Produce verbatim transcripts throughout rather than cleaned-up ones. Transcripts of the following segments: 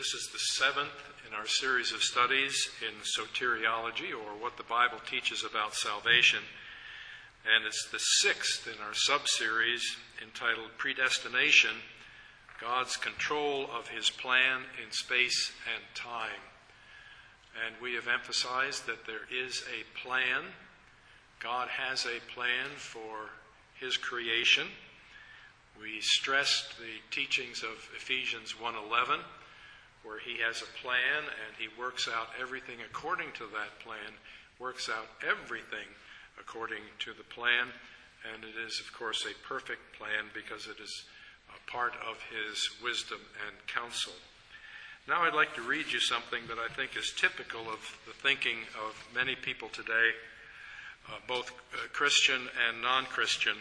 This is the seventh in our series of studies in soteriology, or what the Bible teaches about salvation. And it's the sixth in our sub-series entitled Predestination, God's Control of His Plan in Space and Time. And we have emphasized that there is a plan. God has a plan for His creation. We stressed the teachings of Ephesians one eleven, where He has a plan and He works out everything according to that plan, works out everything according to the plan, and it is, of course, a perfect plan because it is a part of His wisdom and counsel. Now I'd like to read you something that I think is typical of the thinking of many people today, uh, both uh, Christian and non-Christian.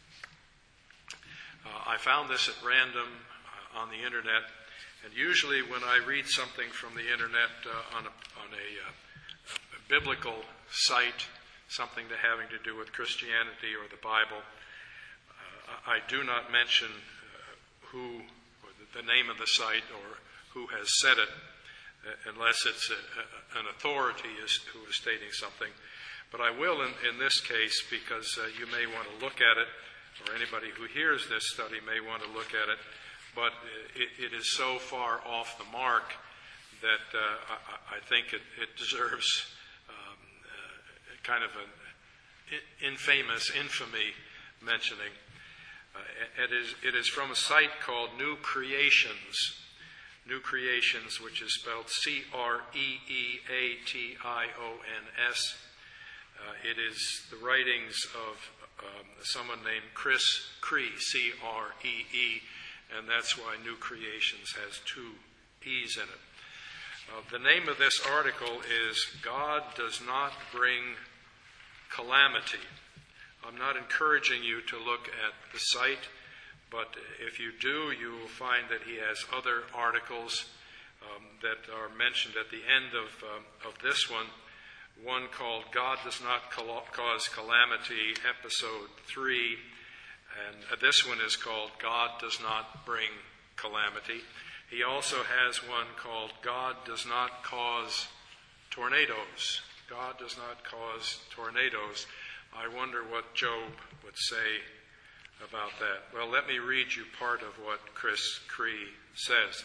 Uh, I found this at random uh, on the internet, and usually when I read something from the internet uh, on a, on a, uh, a biblical site, something to having to do with Christianity or the Bible, uh, I do not mention uh, who, or the name of the site, or who has said it, uh, unless it's a, a, an authority is, who is stating something. But I will in, in this case, because uh, you may want to look at it, or anybody who hears this study may want to look at it, but it, it is so far off the mark that uh, I, I think it, it deserves um, uh, kind of an infamous infamy mentioning. Uh, it is it is from a site called New Creations, New Creations, which is spelled C R E E A T I O N S. Uh, it is the writings of um, someone named Chris Cree, C R E E, and that's why New Creations has two E's in it. Uh, the name of this article is God Does Not Bring Calamity. I'm not encouraging you to look at the site, but if you do, you will find that he has other articles um, that are mentioned at the end of, um, of this one. One called God Does Not Cause Calamity, Episode three. And this one is called God Does Not Bring Calamity. He also has one called God Does Not Cause Tornadoes. God does not cause tornadoes. I wonder what Job would say about that. Well, let me read you part of what Chris Cree says.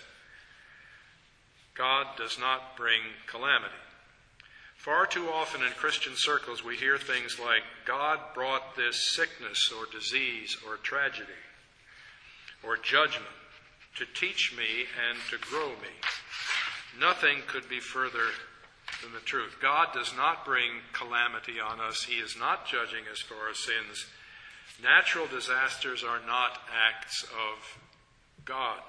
God does not bring calamity. Far too often in Christian circles we hear things like, God brought this sickness or disease or tragedy or judgment to teach me and to grow me. Nothing could be further than the truth. God does not bring calamity on us. He is not judging us for our sins. Natural disasters are not acts of God.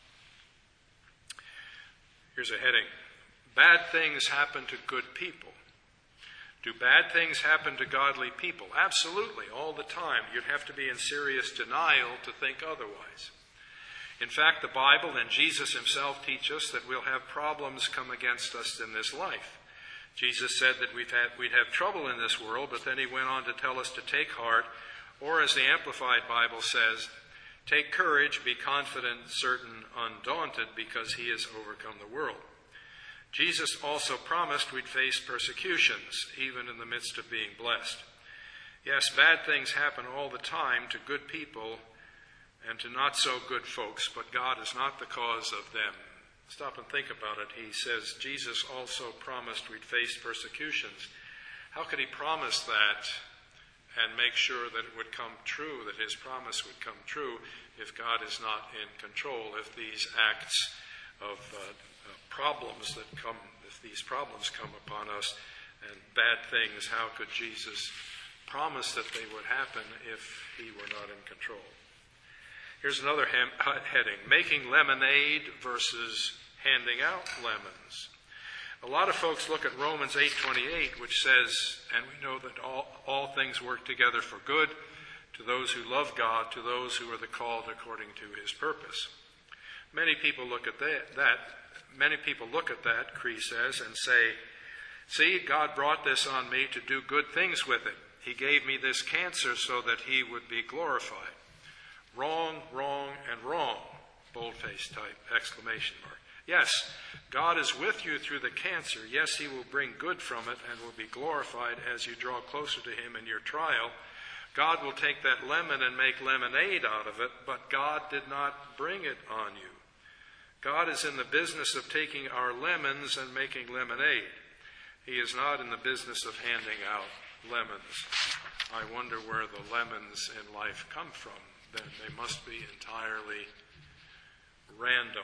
Here's a heading. Bad things happen to good people. Do bad things happen to godly people? Absolutely, all the time. You'd have to be in serious denial to think otherwise. In fact, the Bible and Jesus himself teach us that we'll have problems come against us in this life. Jesus said that we'd have, we'd have trouble in this world, but then he went on to tell us to take heart, or as the Amplified Bible says, take courage, be confident, certain, undaunted, because he has overcome the world. Jesus also promised we'd face persecutions, even in the midst of being blessed. Yes, bad things happen all the time to good people and to not so good folks, but God is not the cause of them. Stop and think about it. He says Jesus also promised we'd face persecutions. How could he promise that and make sure that it would come true, that his promise would come true, if God is not in control, if these acts of uh, uh, problems that come, if these problems come upon us and bad things, how could Jesus promise that they would happen if he were not in control? Here's another hem- heading, making lemonade versus handing out lemons. A lot of folks look at Romans eight twenty-eight, which says, and we know that all, all things work together for good to those who love God, to those who are the called according to his purpose. Many people look at that, that many people look at that, Cree says, and say, see, God brought this on me to do good things with it. He gave me this cancer so that he would be glorified. Wrong, wrong, and wrong, boldface type exclamation mark. Yes, God is with you through the cancer. Yes, he will bring good from it and will be glorified as you draw closer to him in your trial. God will take that lemon and make lemonade out of it, but God did not bring it on you. God is in the business of taking our lemons and making lemonade. He is not in the business of handing out lemons. I wonder where the lemons in life come from. Then they must be entirely random.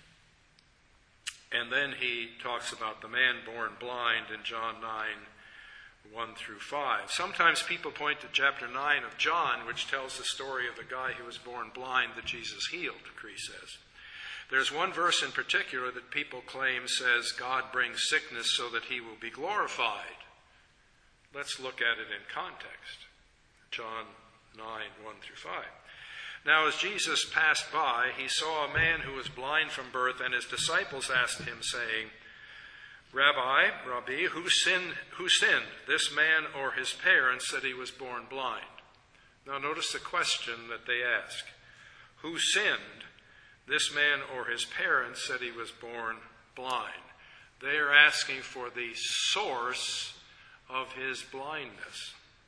And then he talks about the man born blind in John nine, one through five. Sometimes people point to chapter nine of John, which tells the story of the guy who was born blind that Jesus healed, Cree says. There's one verse in particular that people claim says God brings sickness so that he will be glorified. Let's look at it in context. John nine, one through five. Now as Jesus passed by, he saw a man who was blind from birth, and his disciples asked him, saying, Rabbi, Rabbi, who sinned, who sinned, this man or his parents, that he was born blind? Now notice the question that they ask. Who sinned, this man or his parents, that he was born blind? They are asking for the source of his blindness.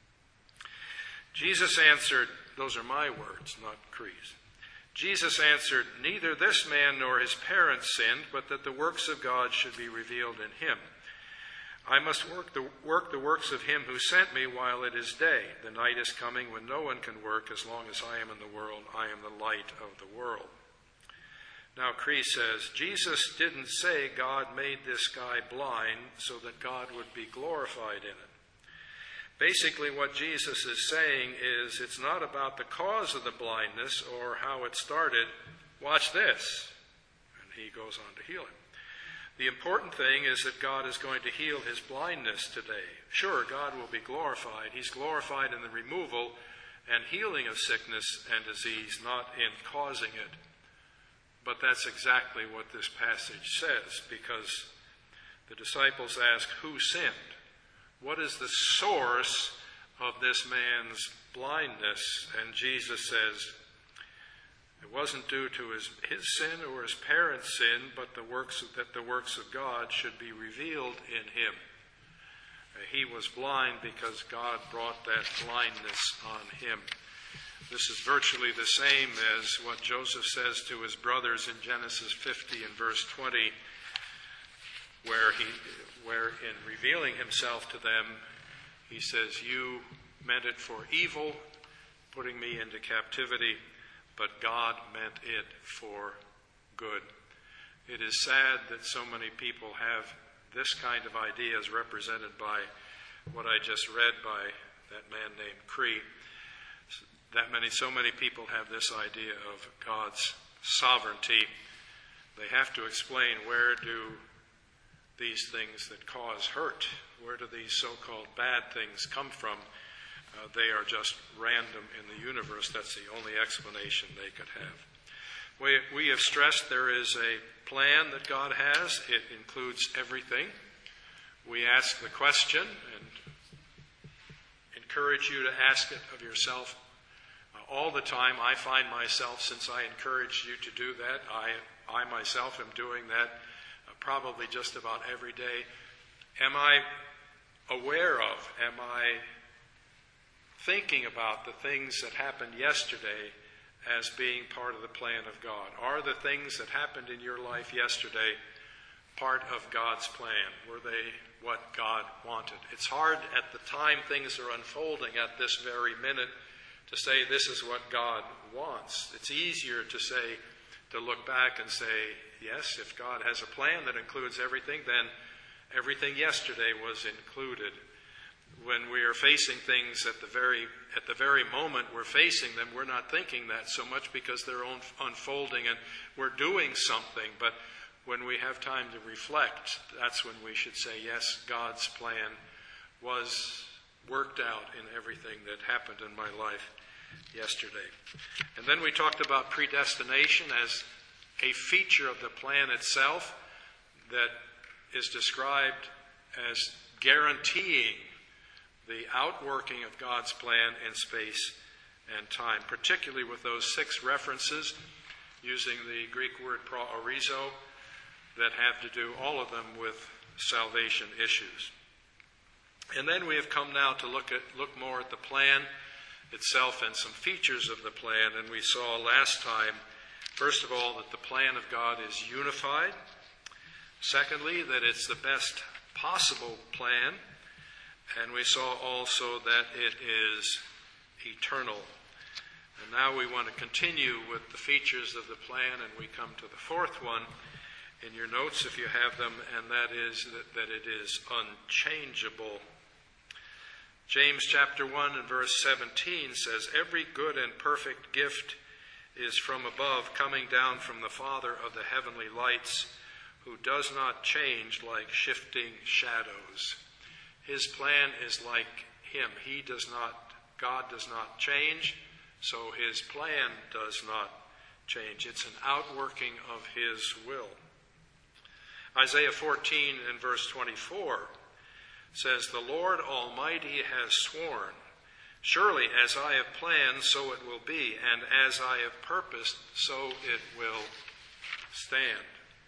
Jesus answered, those are my words, not Cree's. Jesus answered, neither this man nor his parents sinned, but that the works of God should be revealed in him. I must work the, work the works of him who sent me while it is day. The night is coming when no one can work. As long as I am in the world, I am the light of the world. Now Cree says, Jesus didn't say God made this guy blind so that God would be glorified in it. Basically, what Jesus is saying is it's not about the cause of the blindness or how it started. Watch this. And he goes on to heal him. The important thing is that God is going to heal his blindness today. Sure, God will be glorified. He's glorified in the removal and healing of sickness and disease, not in causing it. But that's exactly what this passage says, because the disciples ask, who sinned? What is the source of this man's blindness? And Jesus says, it wasn't due to his, his sin or his parents' sin, but the works of, that the works of God should be revealed in him. Uh, he was blind because God brought that blindness on him. This is virtually the same as what Joseph says to his brothers in Genesis fifty and verse twenty, where he, where in revealing himself to them, he says, you meant it for evil, putting me into captivity, but God meant it for good. It is sad that so many people have this kind of ideas represented by what I just read by that man named Cree. That many, so many people have this idea of God's sovereignty. They have to explain, where do these things that cause hurt, where do these so-called bad things come from? Uh, they are just random in the universe. That's the only explanation they could have. We, we have stressed there is a plan that God has. It includes everything. We ask the question and encourage you to ask it of yourself uh, all the time. I find myself, since I encouraged you to do that, I, I myself am doing that uh, probably just about every day. Am I aware of, am I thinking about the things that happened yesterday as being part of the plan of God? Are the things that happened in your life yesterday part of God's plan? Were they what God wanted? It's hard at the time things are unfolding at this very minute to say this is what God wants. It's easier to say, to look back and say, yes, if God has a plan that includes everything, then everything yesterday was included. When we are facing things at the very at the very moment we're facing them, we're not thinking that so much because they're unfolding and we're doing something. But when we have time to reflect, that's when we should say, yes, God's plan was worked out in everything that happened in my life yesterday. And then we talked about predestination as a feature of the plan itself that is described as guaranteeing the outworking of God's plan in space and time, particularly with those six references using the Greek word proorizo, that have to do, all of them, with salvation issues. And then we have come now to look at look more at the plan itself and some features of the plan. And we saw last time, first of all, that the plan of God is unified. Secondly, that it's the best possible plan. And we saw also that it is eternal. And now we want to continue with the features of the plan, and we come to the fourth one in your notes if you have them, and that is that, that it is unchangeable. James chapter one and verse seventeen says, "Every good and perfect gift is from above, coming down from the Father of the heavenly lights, who does not change like shifting shadows." His plan is like him. He does not, God does not change, so his plan does not change. It's an outworking of his will. Isaiah fourteen and verse twenty-four says, "The Lord Almighty has sworn, surely as I have planned, so it will be, and as I have purposed, so it will stand."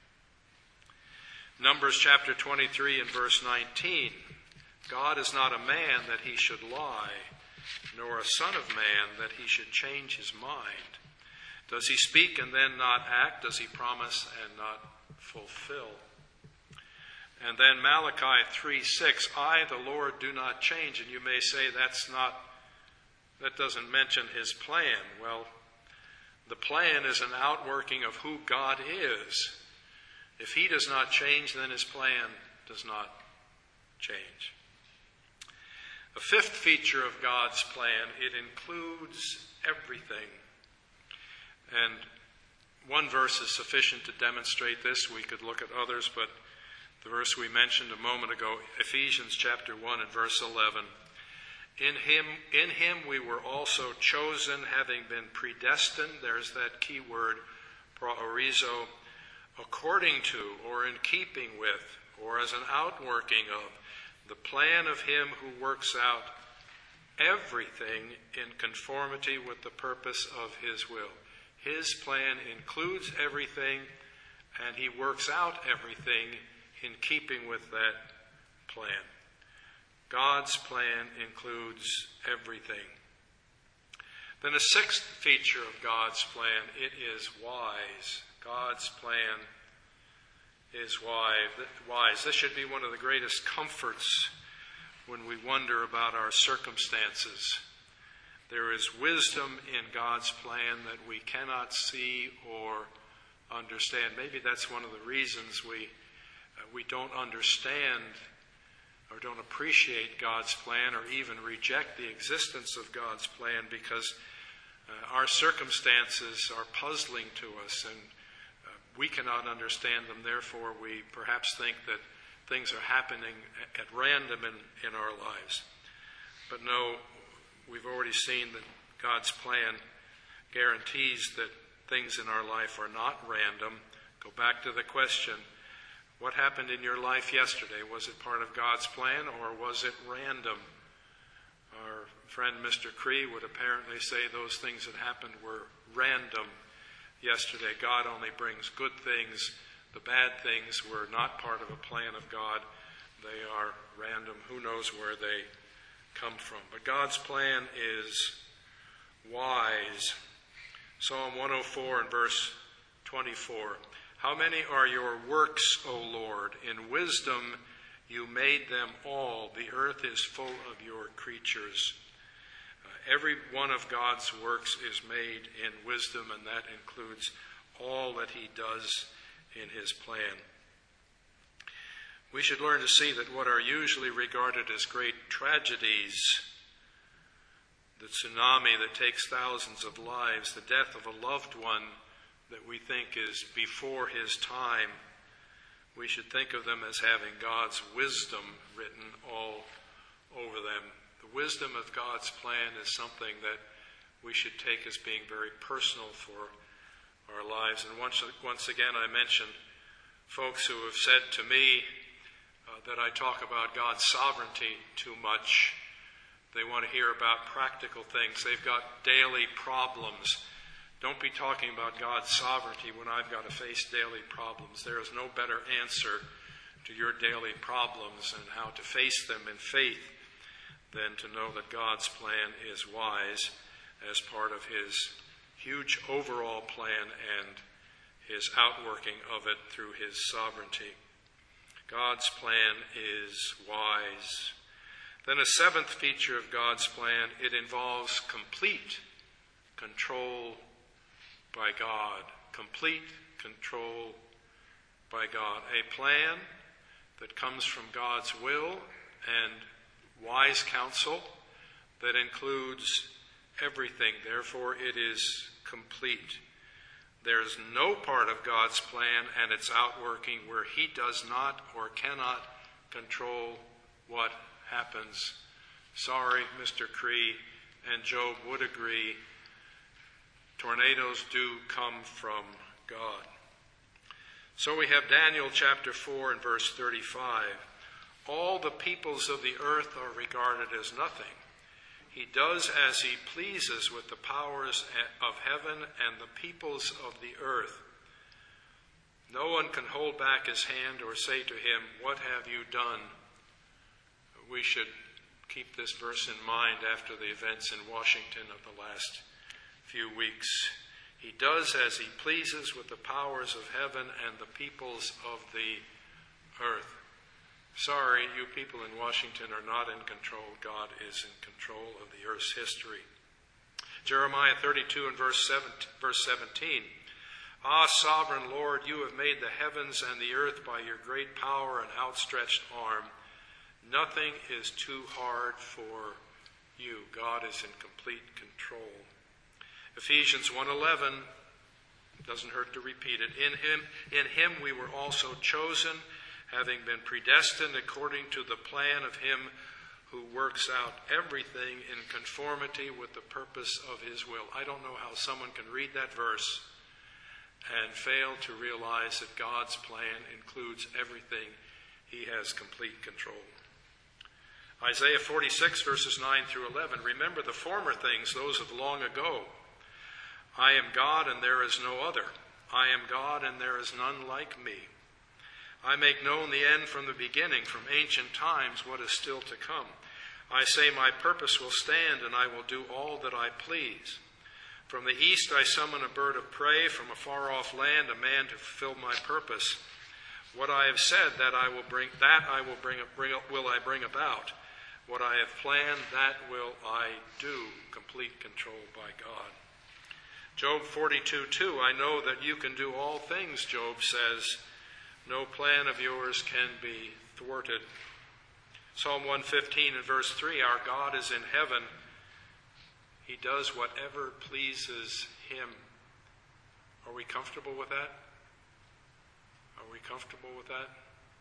Numbers chapter twenty-three and verse nineteen, "God is not a man that he should lie, nor a son of man that he should change his mind. Does he speak and then not act? Does he promise and not fulfill?" And then Malachi three six, "I, the Lord, do not change." And you may say that's not, that doesn't mention his plan. Well, the plan is an outworking of who God is. If he does not change, then his plan does not change. The fifth feature of God's plan, it includes everything. And one verse is sufficient to demonstrate this. We could look at others, but the verse we mentioned a moment ago, Ephesians chapter one and verse eleven, In him, in him we were also chosen, having been predestined," there's that key word, proorizo, "according to, or in keeping with, or as an outworking of, the plan of him who works out everything in conformity with the purpose of his will." His plan includes everything, and he works out everything in keeping with that plan. God's plan includes everything. Then the sixth feature of God's plan, it is wise. God's plan is wise. This should be one of the greatest comforts when we wonder about our circumstances. There is wisdom in God's plan that we cannot see or understand. Maybe that's one of the reasons we uh, we don't understand or don't appreciate God's plan, or even reject the existence of God's plan, because uh, our circumstances are puzzling to us, and uh, we cannot understand them. Therefore, we perhaps think that things are happening at random in, in our lives. But no, we've already seen that God's plan guarantees that things in our life are not random. Go back to the question, what happened in your life yesterday? Was it part of God's plan, or was it random? Our friend Mister Cree would apparently say those things that happened were random yesterday. God only brings good things. The bad things were not part of a plan of God. They are random. Who knows where they come from? But God's plan is wise. Psalm one oh four and verse twenty-four. "How many are your works, O Lord? In wisdom you made them all. The earth is full of your creatures." Uh, every one of God's works is made in wisdom, and that includes all that he does in his plan. We should learn to see that what are usually regarded as great tragedies, the tsunami that takes thousands of lives, the death of a loved one that we think is before his time, we should think of them as having God's wisdom written all over them. The wisdom of God's plan is something that we should take as being very personal for our lives. And once, once again, I mentioned folks who have said to me uh, that I talk about God's sovereignty too much. They want to hear about practical things. They've got daily problems. Don't be talking about God's sovereignty when I've got to face daily problems. There is no better answer to your daily problems and how to face them in faith than to know that God's plan is wise as part of his huge overall plan and his outworking of it through his sovereignty. God's plan is wise. Then a seventh feature of God's plan, it involves complete control by God. Complete control by God. A plan that comes from God's will and wise counsel that includes everything. Therefore, it is complete. There is no part of God's plan and its outworking where he does not or cannot control what happens. Sorry, Mister Cree and Job would agree. Tornadoes do come from God. So we have Daniel chapter four and verse thirty-five. All the peoples of the earth are regarded as nothing. He does as he pleases with the powers of heaven and the peoples of the earth. No one can hold back his hand or say to him, "What have you done?" We should keep this verse in mind after the events in Washington of the last few weeks. He does as he pleases with the powers of heaven and the peoples of the earth. Sorry, you people in Washington are not in control. God is in control of the earth's history. Jeremiah thirty-two and verse seventeen. Ah, sovereign Lord, you have made the heavens and the earth by your great power and outstretched arm. Nothing is too hard for you. God is in complete control. Ephesians one eleven, doesn't hurt to repeat it. In him, in him we were also chosen, having been predestined according to the plan of him who works out everything in conformity with the purpose of his will. I don't know how someone can read that verse and fail to realize that God's plan includes everything. He has complete control. Isaiah forty-six verses nine through eleven. Remember the former things, those of long ago. I am God and there is no other. I am God and there is none like me. I make known the end from the beginning, from ancient times, what is still to come. I say my purpose will stand, and I will do all that I please. From the east I summon a bird of prey, from a far-off land a man to fulfill my purpose. What I have said, that I will bring, that I will bring, bring will I bring about. What I have planned, that will I do. Complete control by God. Job forty-two two. I know that you can do all things, Job says. No plan of yours can be thwarted. Psalm one fifteen and verse three, our God is in heaven. He does whatever pleases him. Are we comfortable with that? Are we comfortable with that?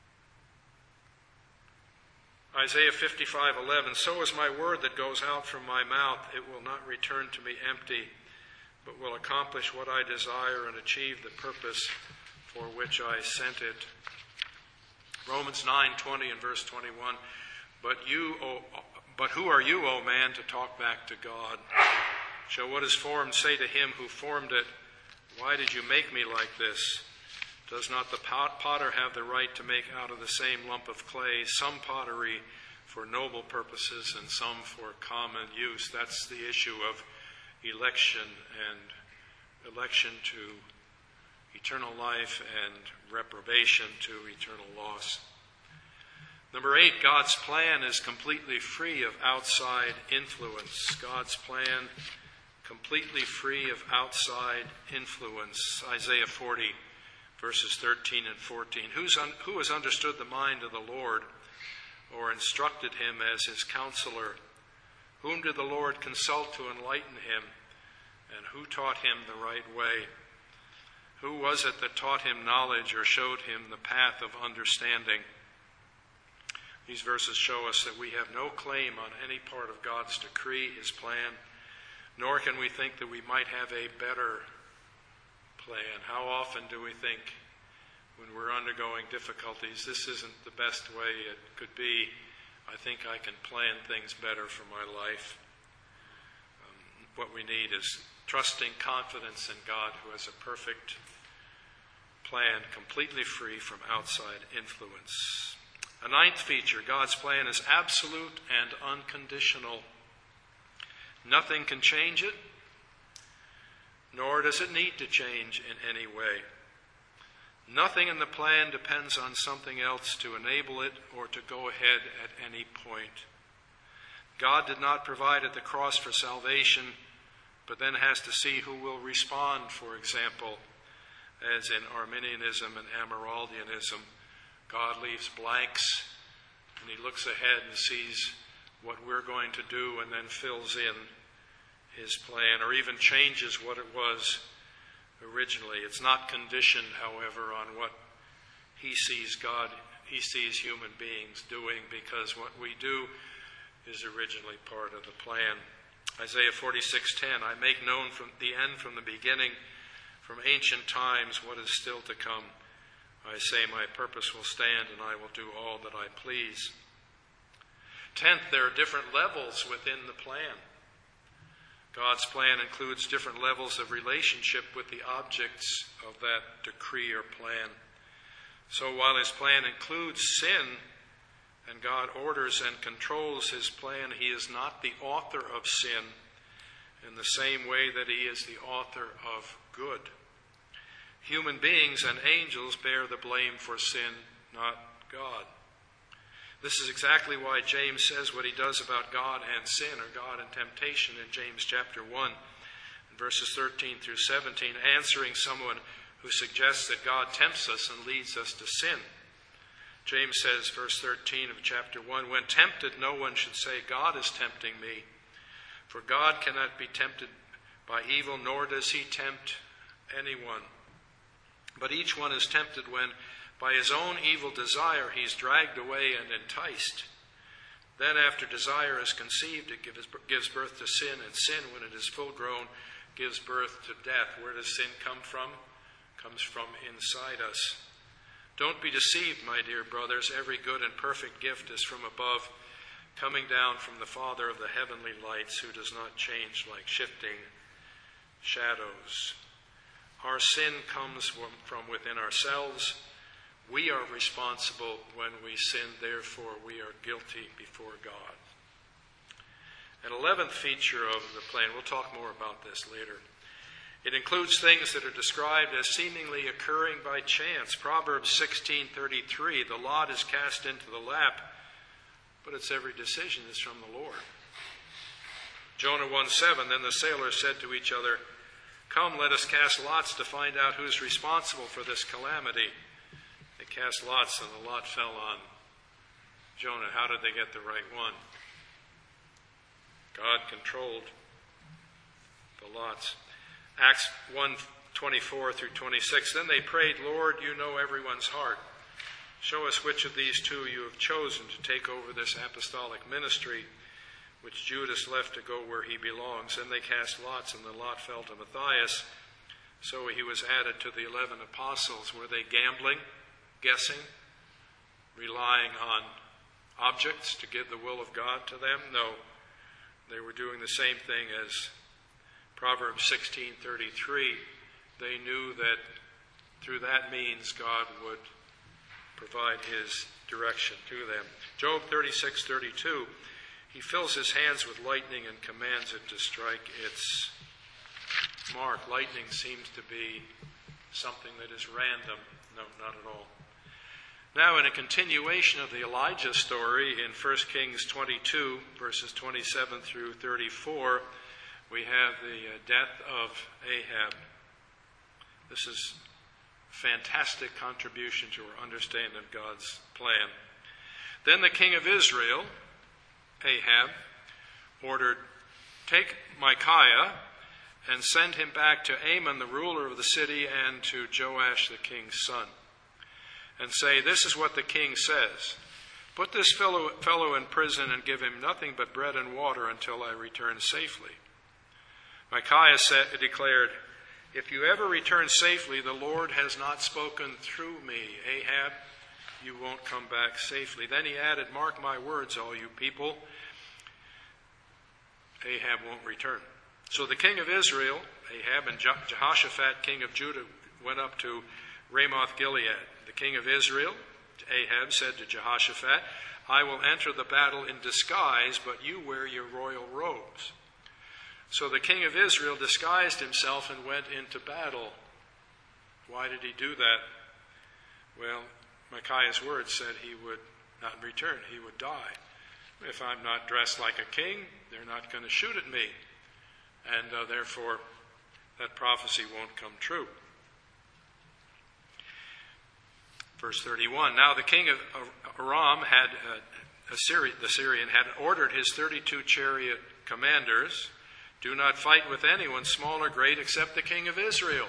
Isaiah fifty-five eleven, so is my word that goes out from my mouth. It will not return to me empty, but will accomplish what I desire and achieve the purpose for which I sent it. Romans nine twenty and verse twenty-one. But you, o, but who are you, O man, to talk back to God? Shall what is formed say to him who formed it, why did you make me like this? Does not the potter have the right to make out of the same lump of clay some pottery for noble purposes and some for common use? That's the issue of election and election to eternal life and reprobation to eternal loss. Number eight, God's plan is completely free of outside influence. God's plan completely free of outside influence. Isaiah forty, verses thirteen and fourteen. Who's un- who has understood the mind of the Lord, or instructed him as his counselor? Whom did the Lord consult to enlighten him? And who taught him the right way? Who was it that taught him knowledge or showed him the path of understanding? These verses show us that we have no claim on any part of God's decree, his plan, nor can we think that we might have a better plan. How often do we think when we're undergoing difficulties, this isn't the best way it could be. I think I can plan things better for my life. Um, what we need is trusting confidence in God who has a perfect plan, completely free from outside influence. A ninth feature, God's plan is absolute and unconditional. Nothing can change it, nor does it need to change in any way. Nothing in the plan depends on something else to enable it or to go ahead at any point. God did not provide at the cross for salvation, but then has to see who will respond, for example, as in Arminianism and Amyraldianism. God leaves blanks, and he looks ahead and sees what we're going to do and then fills in his plan, or even changes what it was originally. It's not conditioned, however, on what he sees God, he sees human beings doing, because what we do is originally part of the plan. Isaiah forty-six ten, I make known from the end from the beginning, from ancient times, what is still to come. I say my purpose will stand, and I will do all that I please. Tenth, there are different levels within the plan. God's plan includes different levels of relationship with the objects of that decree or plan. So while his plan includes sin, and God orders and controls his plan, he is not the author of sin in the same way that he is the author of good. Human beings and angels bear the blame for sin, not God. This is exactly why James says what he does about God and sin, or God and temptation, in James chapter one, verses thirteen through seventeen, answering someone who suggests that God tempts us and leads us to sin. James says, verse thirteen of chapter one, when tempted, no one should say, God is tempting me. For God cannot be tempted by evil, nor does he tempt anyone. But each one is tempted when, by his own evil desire, he is dragged away and enticed. Then after desire is conceived, it gives birth to sin, and sin, when it is full grown, gives birth to death. Where does sin come from? It comes from inside us. Don't be deceived, my dear brothers. Every good and perfect gift is from above, coming down from the Father of the heavenly lights, who does not change like shifting shadows. Our sin comes from within ourselves. We are responsible when we sin, therefore we are guilty before God. An eleventh feature of the plan, we'll talk more about this later. It includes things that are described as seemingly occurring by chance. Proverbs sixteen thirty-three, the lot is cast into the lap, but its every decision is from the Lord. Jonah one seven, then the sailors said to each other, come, let us cast lots to find out who's responsible for this calamity. They cast lots, and the lot fell on Jonah. How did they get the right one? God controlled the lots. Acts one twenty-four through twenty-six, then they prayed, Lord, you know everyone's heart. Show us which of these two you have chosen to take over this apostolic ministry, which Judas left to go where he belongs. Then they cast lots, and the lot fell to Matthias. So he was added to the eleven apostles. Were they gambling, guessing, relying on objects to give the will of God to them? No. They were doing the same thing as Proverbs sixteen thirty-three. They knew that through that means God would provide his direction to them. Job thirty-six thirty-two, he fills his hands with lightning and commands it to strike its mark. Lightning seems to be something that is random. No, not at all. Now, in a continuation of the Elijah story in First Kings twenty-two, verses twenty-seven through thirty-four, we have the death of Ahab. This is a fantastic contribution to our understanding of God's plan. Then the king of Israel, Ahab, ordered, take Micaiah and send him back to Amon, the ruler of the city, and to Joash, the king's son, and say, this is what the king says. Put this fellow, fellow in prison and give him nothing but bread and water until I return safely. Micaiah said, declared, if you ever return safely, the Lord has not spoken through me. Ahab, you won't come back safely. Then he added, mark my words, all you people. Ahab won't return. So the king of Israel Ahab, and Jehoshaphat, king of Judah, went up to Ramoth Gilead. The king of Israel, Ahab, said to Jehoshaphat, I will enter the battle in disguise, but you wear your royal robes. So the king of Israel disguised himself and went into battle. Why did he do that? Well, Micaiah's words said he would not return. He would die. If I'm not dressed like a king, they're not going to shoot at me. And uh, therefore, that prophecy won't come true. Verse thirty-one, now the king of Aram had, uh, Assyri- the Syrian, had ordered his thirty-two chariot commanders, do not fight with anyone, small or great, except the king of Israel.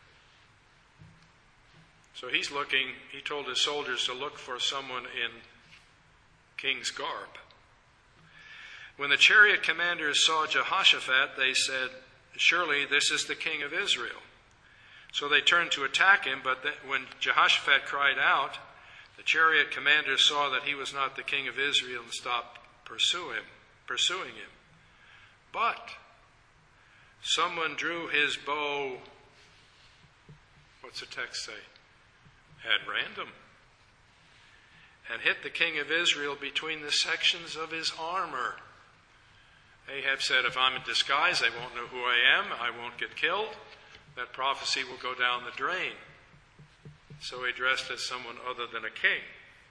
So he's looking, he told his soldiers to look for someone in king's garb. When the chariot commanders saw Jehoshaphat, they said, surely this is the king of Israel. So they turned to attack him, but when Jehoshaphat cried out, the chariot commanders saw that he was not the king of Israel and stopped pursue him, pursuing him. But someone drew his bow, what's the text say? At random, and hit the king of Israel between the sections of his armor. Ahab said, if I'm in disguise, they won't know who I am, I won't get killed. That prophecy will go down the drain. So he dressed as someone other than a king.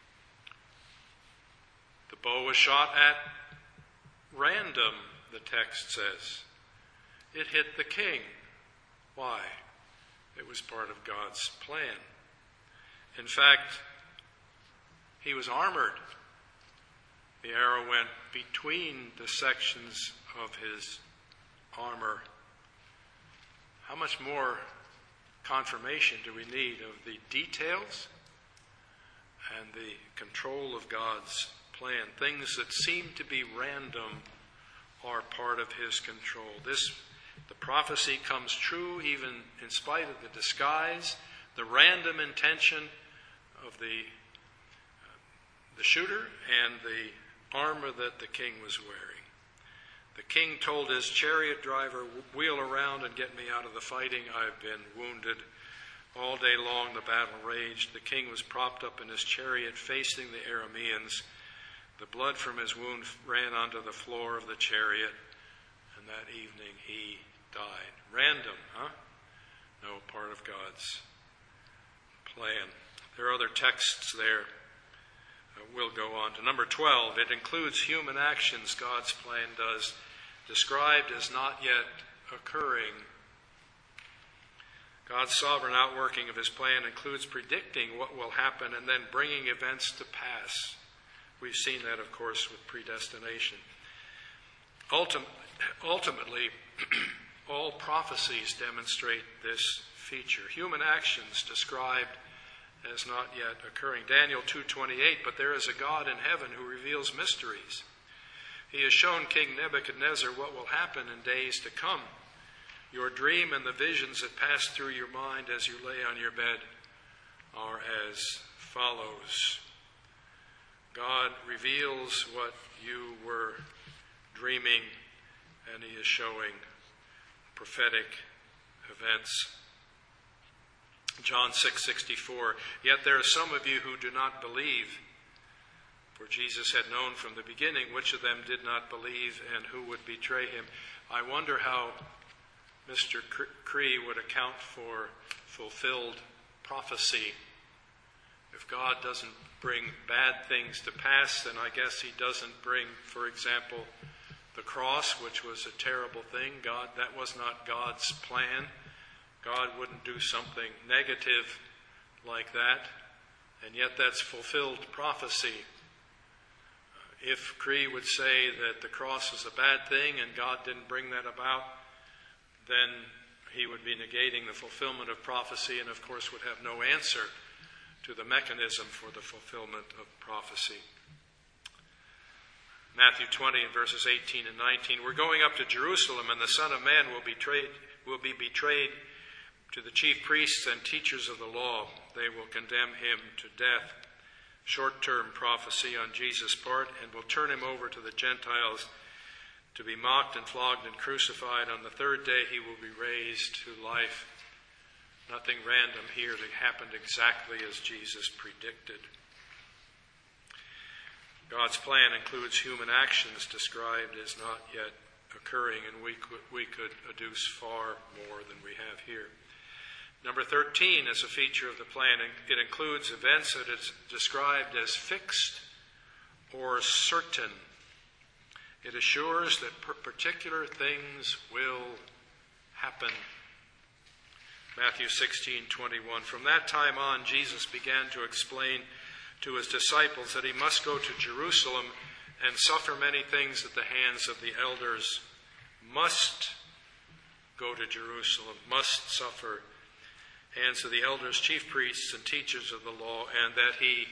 The bow was shot at random, the text says. It hit the king. Why? It was part of God's plan. In fact, he was armored. The arrow went between the sections of his armor. How much more confirmation do we need of the details and the control of God's plan? Things that seem to be random are part of his control. This, the prophecy comes true even in spite of the disguise, the random intention of the, uh, the shooter and the armor that the king was wearing. The king told his chariot driver, wheel around and get me out of the fighting. I've been wounded. All day long the battle raged. The king was propped up in his chariot facing the Arameans. The blood from his wound ran onto the floor of the chariot, and that evening he died. Random, huh? No, part of God's plan. There are other texts there. Uh, we'll go on to number twelve. It includes human actions, God's plan does, described as not yet occurring. God's sovereign outworking of his plan includes predicting what will happen and then bringing events to pass. We've seen that, of course, with predestination. Ultim- ultimately, all prophecies demonstrate this feature. Human actions described as not yet occurring. Daniel two twenty-eight, but there is a God in heaven who reveals mysteries. He has shown King Nebuchadnezzar what will happen in days to come. Your dream and the visions that pass through your mind as you lay on your bed are as follows. God reveals what you were dreaming, and he is showing prophetic events. John six sixty-four, yet there are some of you who do not believe. For Jesus had known from the beginning which of them did not believe and who would betray him. I wonder how Mister Cree would account for fulfilled prophecy. If God doesn't bring bad things to pass, then I guess he doesn't bring, for example, the cross, which was a terrible thing. God, that was not God's plan. God wouldn't do something negative like that, and yet that's fulfilled prophecy. If Cree would say that the cross is a bad thing and God didn't bring that about, then he would be negating the fulfillment of prophecy and, of course, would have no answer to the mechanism for the fulfillment of prophecy. Matthew twenty and verses eighteen and nineteen, we're going up to Jerusalem, and the Son of Man will, betrayed, will be betrayed to the chief priests and teachers of the law. They will condemn him to death. Short-term prophecy on Jesus' part, and will turn him over to the Gentiles to be mocked and flogged and crucified. On the third day he will be raised to life. Nothing random here. It happened exactly as Jesus predicted. God's plan includes human actions described as not yet occurring, and we could, we could adduce far more than we have here. Number thirteen is a feature of the plan. It includes events that is described as fixed or certain. It assures that particular things will happen. Matthew sixteen twenty-one. From that time on, Jesus began to explain to his disciples that he must go to Jerusalem and suffer many things at the hands of the elders. Must go to Jerusalem, must suffer hands of the elders, chief priests, and teachers of the law, and that he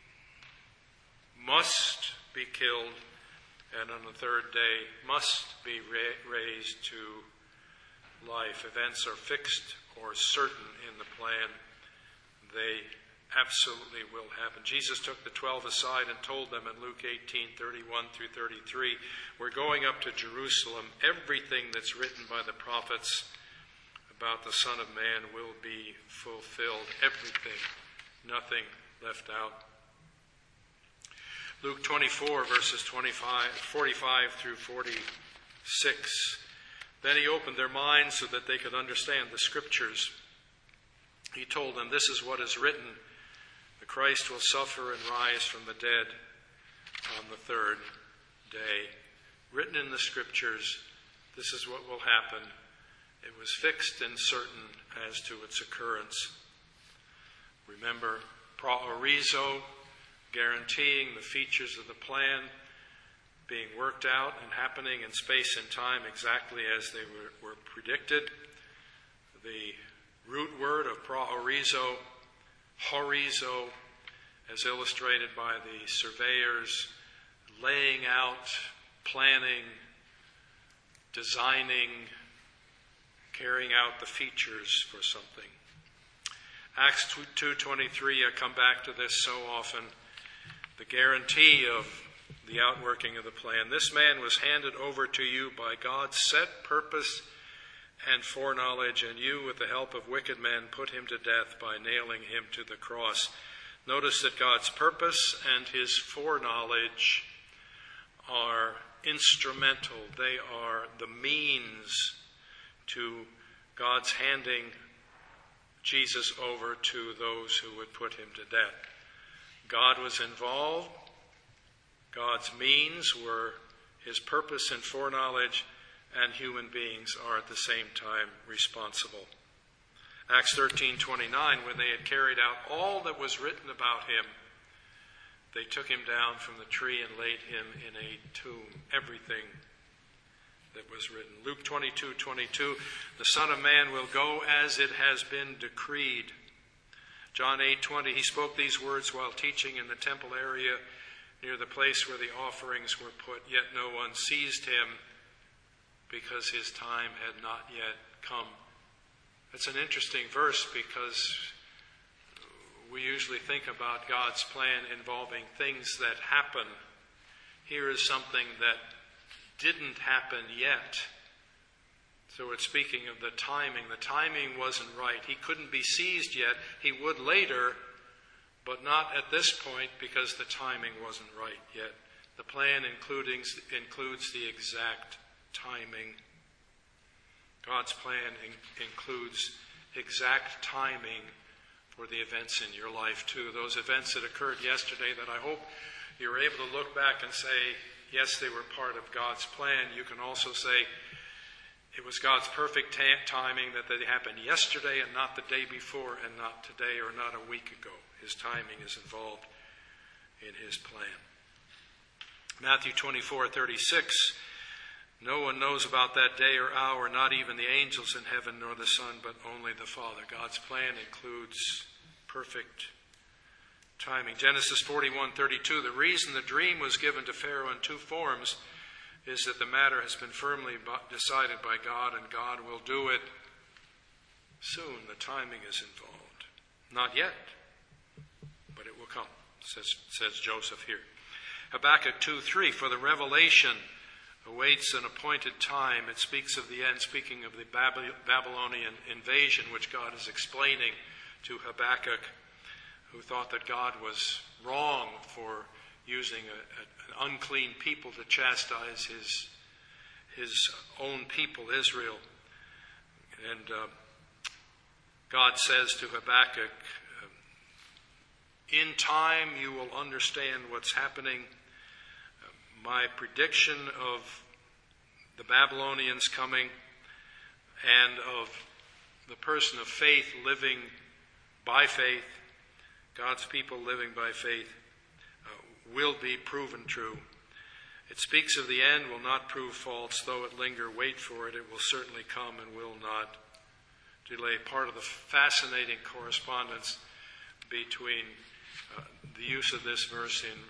must be killed, and on the third day must be ra- raised to life. Events are fixed or certain in the plan. They absolutely will happen. Jesus took the twelve aside and told them in Luke eighteen, thirty-one through thirty-three, we're going up to Jerusalem. Everything that's written by the prophets about the Son of Man will be fulfilled. Everything. Nothing left out. Luke twenty-four, verses twenty-five, forty-five through forty-six. Then he opened their minds so that they could understand the Scriptures. He told them, this is what is written. The Christ will suffer and rise from the dead on the third day. Written in the Scriptures, this is what will happen. It was fixed and certain as to its occurrence. Remember, proorizo, guaranteeing the features of the plan being worked out and happening in space and time exactly as they were, were predicted. The root word of proorizo, horizo, as illustrated by the surveyors, laying out, planning, designing, carrying out the features for something. Acts two twenty-three, I come back to this so often, the guarantee of the outworking of the plan. This man was handed over to you by God's set purpose and foreknowledge, and you, with the help of wicked men, put him to death by nailing him to the cross. Notice that God's purpose and his foreknowledge are instrumental. They are the means to God's handing Jesus over to those who would put him to death. God was involved. God's means were his purpose and foreknowledge, and human beings are at the same time responsible. Acts thirteen twenty-nine, when they had carried out all that was written about him, they took him down from the tree and laid him in a tomb. Everything that was written. Luke twenty-two twenty-two, the Son of Man will go as it has been decreed. John eight twenty, he spoke these words while teaching in the temple area near the place where the offerings were put, yet no one seized him because his time had not yet come. That's an interesting verse because we usually think about God's plan involving things that happen. Here is something that didn't happen yet. So it's speaking of the timing. The timing wasn't right. He couldn't be seized yet. He would later, but not at this point because the timing wasn't right yet. The plan including, includes the exact timing. God's plan in, includes exact timing for the events in your life too. Those events that occurred yesterday that I hope you're able to look back and say, yes, they were part of God's plan. You can also say it was God's perfect ta- timing that they happened yesterday and not the day before and not today or not a week ago. His timing is involved in his plan. Matthew twenty-four thirty-six, no one knows about that day or hour, not even the angels in heaven nor the Son, but only the Father. God's plan includes perfect timing. Genesis forty-one thirty-two, the reason the dream was given to Pharaoh in two forms is that the matter has been firmly decided by God, and God will do it soon. The timing is involved. Not yet, but it will come, says, says Joseph here. Habakkuk two three, for the revelation awaits an appointed time. It speaks of the end, speaking of the Babylonian invasion, which God is explaining to Habakkuk, who thought that God was wrong for using a, a, an unclean people to chastise his, his own people, Israel. And uh, God says to Habakkuk, in time you will understand what's happening. My prediction of the Babylonians coming and of the person of faith living by faith, God's people living by faith, uh, will be proven true. It speaks of the end will not prove false, though it linger, wait for it. It will certainly come and will not delay. Part of the fascinating correspondence between uh, the use of this verse in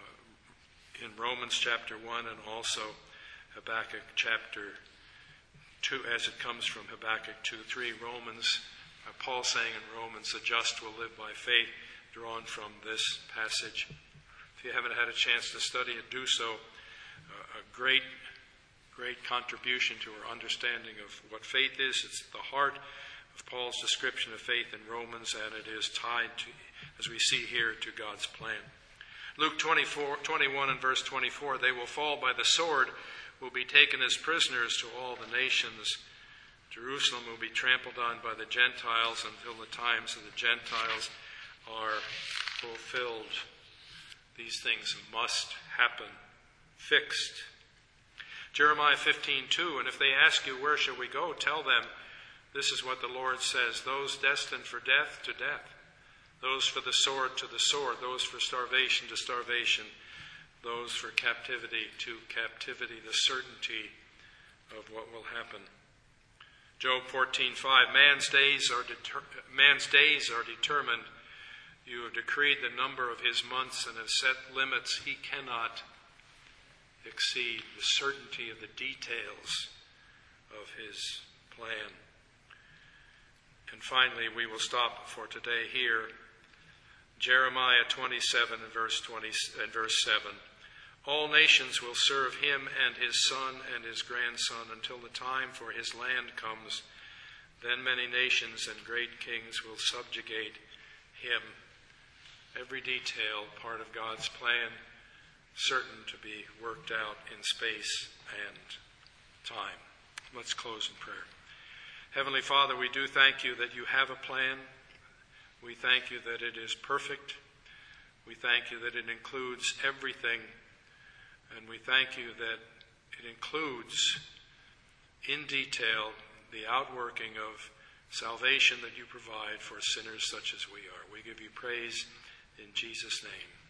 in Romans chapter one and also Habakkuk chapter two, as it comes from Habakkuk two three. Romans, uh, Paul saying in Romans, the just will live by faith, drawn from this passage. If you haven't had a chance to study it, do so. Uh, a great, great contribution to our understanding of what faith is. It's the heart of Paul's description of faith in Romans, and it is tied to, as we see here, to God's plan. Luke twenty-four, twenty-one and verse twenty-four, they will fall by the sword, will be taken as prisoners to all the nations. Jerusalem will be trampled on by the Gentiles until the times of the Gentiles are fulfilled. These things must happen, fixed. Jeremiah fifteen two, and if they ask you, where shall we go? Tell them, this is what the Lord says, those destined for death, to death. Those for the sword, to the sword. Those for starvation, to starvation. Those for captivity, to captivity. The certainty of what will happen. Job fourteen five. Man's days are deter- man's days are determined. You have decreed the number of his months and have set limits he cannot exceed. The certainty of the details of his plan. And finally, we will stop for today here. Jeremiah twenty-seven and verse twenty and verse seven. All nations will serve him and his son and his grandson until the time for his land comes. Then many nations and great kings will subjugate him. Every detail part of God's plan, certain to be worked out in space and time. Let's close in prayer. Heavenly Father, we do thank you that you have a plan. We thank you that it is perfect. We thank you that it includes everything. And we thank you that it includes in detail the outworking of salvation that you provide for sinners such as we are. We give you praise in Jesus' name.